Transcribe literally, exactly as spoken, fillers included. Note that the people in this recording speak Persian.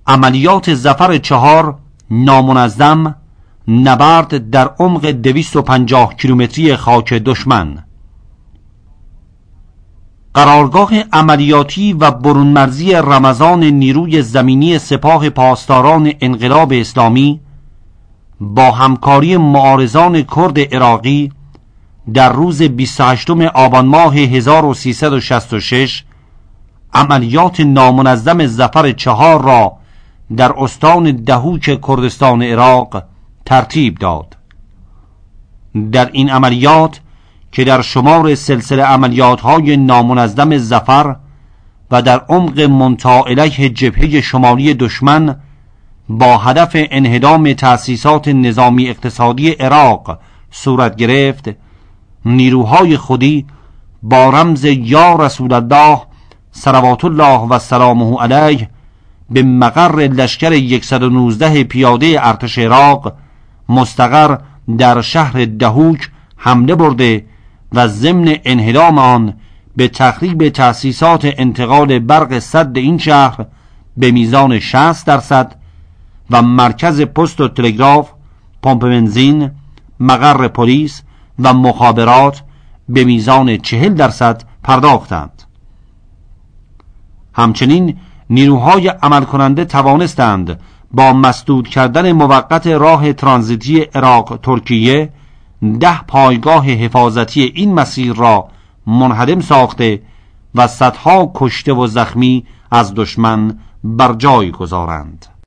عملیات ظفر چهار نامنظم، نبرد در عمق دویست و پنجاه کیلومتری خاک دشمن. قرارگاه عملیاتی و برونمرزی رمضان نیروی زمینی سپاه پاسداران انقلاب اسلامی با همکاری معارضان کرد عراقی در روز بیست و هشتم آبان ماه هزار و سیصد و شصت و شش عملیات نامنظم ظفر چهار را در استان دهوک کردستان عراق ترتیب داد. در این عملیات که در شمار سلسله عملیات‌های نامنظم ظفر و در عمق منتهی الیه جبهه شمالی دشمن با هدف انهدام تأسیسات نظامی اقتصادی عراق صورت گرفت، نیروهای خودی با رمز یا رسول الله صلوات الله و سلامه علیه به مقر لشکر صد و نوزده پیاده ارتش عراق مستقر در شهر دهوک حمله برده و ضمن انهدام آن به تخریب تأسیسات انتقال برق سد این شهر به میزان شصت درصد و مرکز پست و تلگراف، پمپ بنزین، مقر پلیس و مخابرات به میزان چهل درصد پرداختند. همچنین نیروهای عمل کننده توانستند با مسدود کردن موقت راه ترانزیتی عراق ترکیه ده پایگاه حفاظتی این مسیر را منهدم ساخته و صدها کشته و زخمی از دشمن بر جای گذارند.